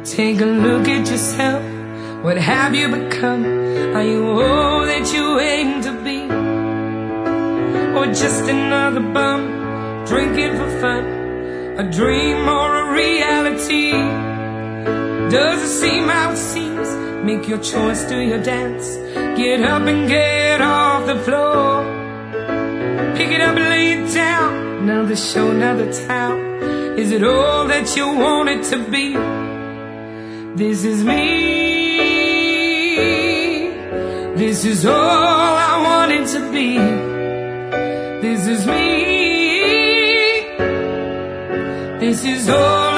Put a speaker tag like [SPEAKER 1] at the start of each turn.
[SPEAKER 1] Take a look at yourself. What have you become? Are you all that you aim to be? Or just another bum, drinking for fun? A dream or a reality? Does it seem how it seems? Make your choice, do your dance. Get up and get off the floor. Pick it up and lay it down. Another show, another town. Is it all that you want it to be? This is me. This is all I want it to be. This is me. This is all